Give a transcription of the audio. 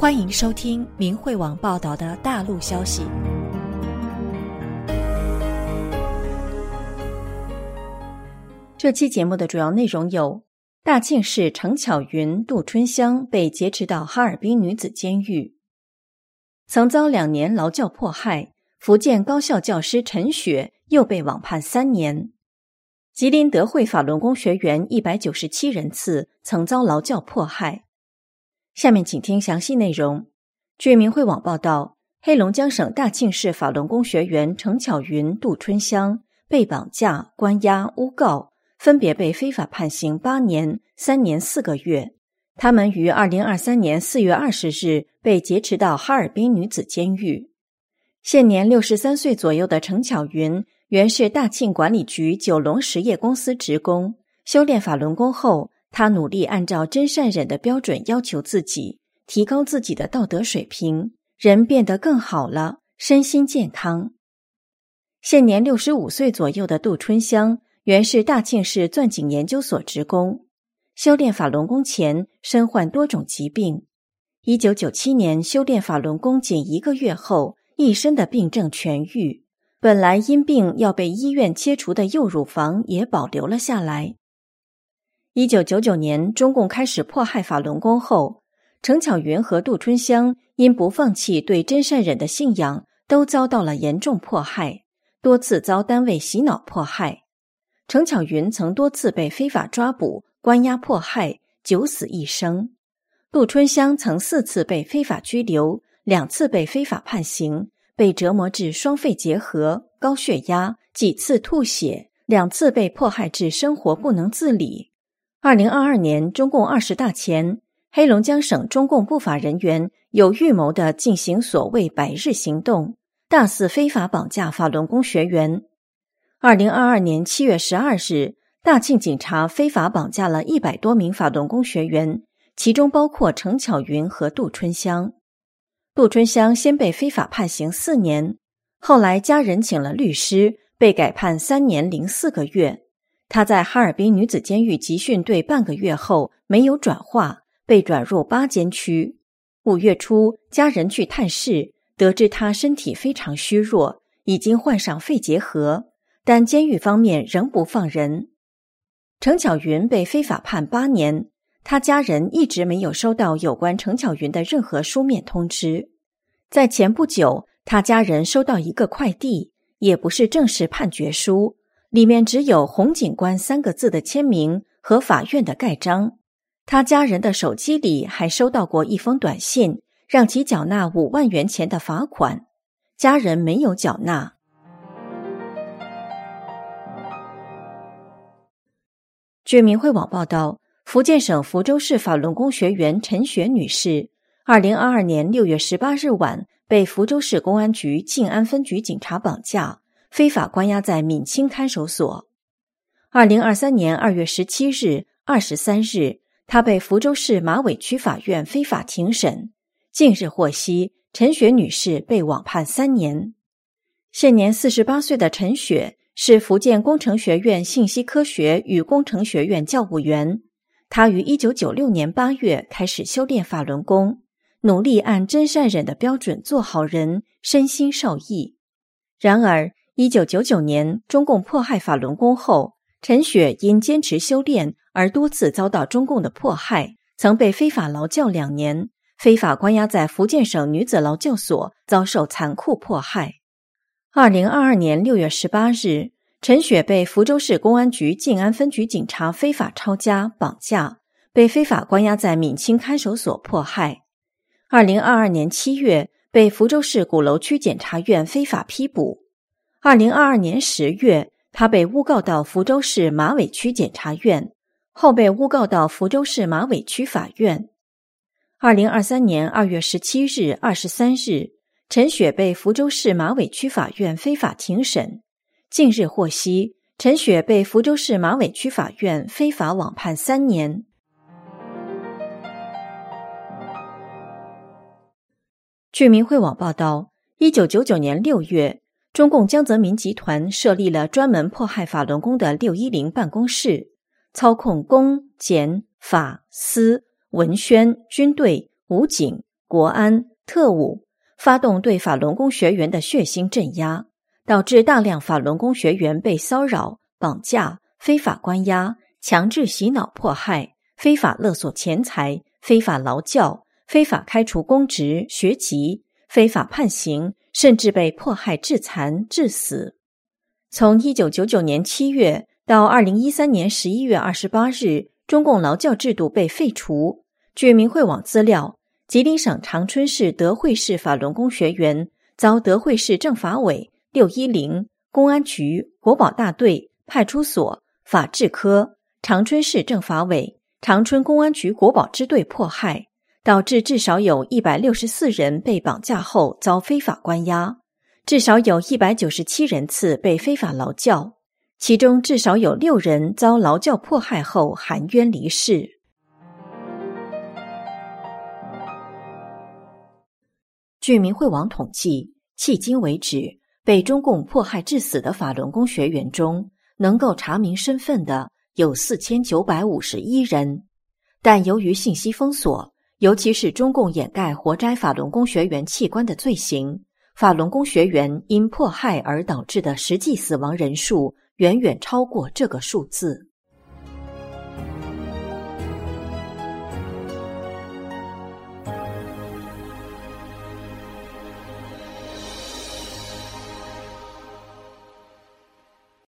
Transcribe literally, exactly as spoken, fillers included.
欢迎收听明慧网报道的大陆消息。这期节目的主要内容有：大庆市程巧云、杜春香被劫持到哈尔滨女子监狱；曾遭两年劳教迫害，福建高校教师陈雪又被网判三年；吉林德惠法轮功学员一百九十七人次曾遭劳教迫害。下面请听详细内容。据明慧网报道，黑龙江省大庆市法轮功学员程巧云、杜春香被绑架、关押、诬告，分别被非法判刑八年、三年四个月。他们于二零二三年四月二十日被劫持到哈尔滨女子监狱。现年六十三岁左右的程巧云原是大庆管理局九龙实业公司职工，修炼法轮功后，他努力按照真善忍的标准要求自己，提高自己的道德水平，人变得更好了，身心健康。现年六十五岁左右的杜春香原是大庆市钻井研究所职工，修炼法轮功前身患多种疾病。一九九七年修炼法轮功仅一个月后，一身的病症痊愈，本来因病要被医院切除的右乳房也保留了下来。一九九九年中共开始迫害法轮功后，程巧云和杜春香因不放弃对真善忍的信仰，都遭到了严重迫害，多次遭单位洗脑迫害。程巧云曾多次被非法抓捕、关押迫害，九死一生；杜春香曾四次被非法拘留，两次被非法判刑，被折磨致双肺结核、高血压，几次吐血，两次被迫害致生活不能自理。二零二二年中共二十大前，黑龙江省中共不法人员有预谋地进行所谓百日行动，大肆非法绑架法轮功学员。二零二二年七月十二日，大庆警察非法绑架了一百多名法轮功学员，其中包括程巧云和杜春香。杜春香先被非法判刑四年，后来家人请了律师，被改判三年零四个月。他在哈尔滨女子监狱集训队半个月后没有转化，被转入八监区。五月初，家人去探视，得知他身体非常虚弱，已经患上肺结核，但监狱方面仍不放人。程巧云被非法判八年，他家人一直没有收到有关程巧云的任何书面通知。在前不久，他家人收到一个快递，也不是正式判决书，里面只有洪警官三个字的签名和法院的盖章。他家人的手机里还收到过一封短信，让其缴纳五万元钱的罚款，家人没有缴纳。据明慧网报道，福建省福州市法轮功学员陈雪女士二零二二年六月十八日晚被福州市公安局静安分局警察绑架，非法关押在闽清看守所。二零二三年二月十七日、二十三日，她被福州市马尾区法院非法庭审。近日获悉，陈雪女士被网判三年。现年四十八岁的陈雪是福建工程学院信息科学与工程学院教务员。她于一九九六年八月开始修炼法轮功，努力按真善忍的标准做好人，身心受益。然而一九九九年中共迫害法轮功后，陈雪因坚持修炼而多次遭到中共的迫害，曾被非法劳教两年，非法关押在福建省女子劳教所，遭受残酷迫害。二零二二年六月十八日，陈雪被福州市公安局静安分局警察非法抄家、绑架，被非法关押在闽清看守所迫害。二零二二年七月，被福州市鼓楼区检察院非法批捕。二零二二年十月，他被诬告到福州市马尾区检察院，后被诬告到福州市马尾区法院。二零二三年二月十七日、二十三日，陈雪被福州市马尾区法院非法庭审。近日获悉，陈雪被福州市马尾区法院非法网判三年。据明慧网报道，一九九九年六月，中共江泽民集团设立了专门迫害法轮功的六一零办公室，操控公、检、法、司、文宣、军队、武警、 国安、特务发动对法轮功学员的血腥镇压，导致大量法轮功学员被骚扰、绑架、非法关押、强制洗脑迫害、非法勒索钱财、非法劳教、非法开除公职、学籍、非法判刑，甚至被迫害致残、致死。从一九九九年七月到二零一三年十一月二十八日，中共劳教制度被废除。据明慧网资料，吉林省长春市德惠市法轮功学员遭德惠市政法委、六一零、公安局、国保大队、派出所、法制科、长春市政法委、长春公安局国保支队迫害，导致至少有一百六十四人被绑架后遭非法关押，至少有一百九十七人次被非法劳教，其中至少有六人遭劳教迫害后含冤离世。据明慧网统计，迄今为止，被中共迫害致死的法轮功学员中，能够查明身份的有四千九百五十一人。但由于信息封锁，尤其是中共掩盖活摘法轮功学员器官的罪行，法轮功学员因迫害而导致的实际死亡人数远远超过这个数字。